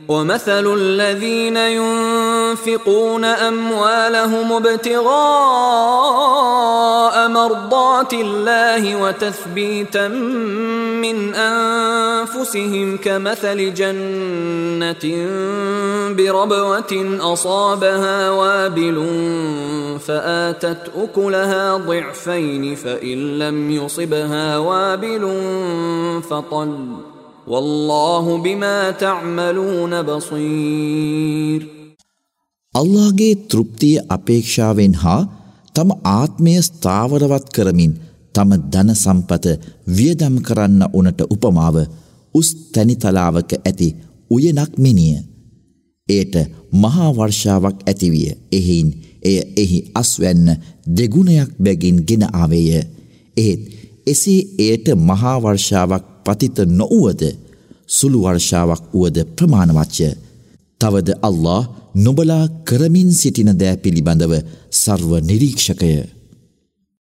ومثل الذين ينفقون أموالهم ابتغاء مرضات الله وتثبيتا من أنفسهم كمثل جنة بربوة أصابها وابل فآتت أكلها ضعفين فإن لم يصبها وابل فطل والله بما تعملون بصير. අල්ලාහගේ තෘප්තිය අපේක්ෂාවෙන් හා තම ආත්මය ස්ථාවරවත් කරමින් තම ධන සම්පත වියදම් කරන්න උනට උපමාව උස් තැනිතලාවක ඇති උයනක් මෙනිය. එයට මහා වර්ෂාවක් ඇතිවිය. එහෙයින් එහි අස්වැන්න දෙගුණයක් බැගින් ගෙන ආවේය. එහෙත් එසේ එයට මහා වර්ෂාවක් පතිත නොවුවද සුළු වර්ෂාවක් වුවද ප්‍රමාණවත්ය. තවද අල්ලාහ් නුඹලා කරමින් සිටින දෑ පිළිබඳව සර්ව නිරීක්ෂකය.